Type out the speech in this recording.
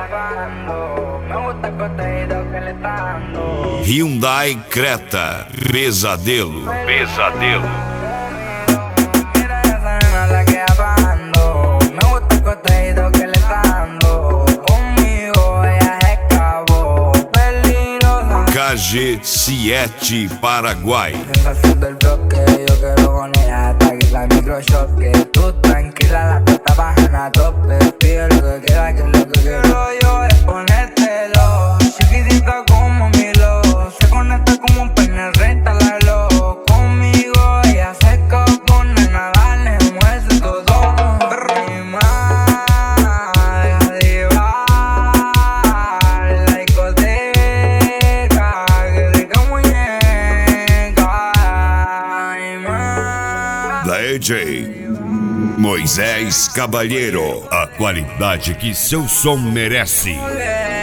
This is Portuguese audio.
Hyundai Creta, pesadelo, pesadelo. KG Siete Paraguay. DJ Moisés Cavalheiro, a qualidade que seu som merece.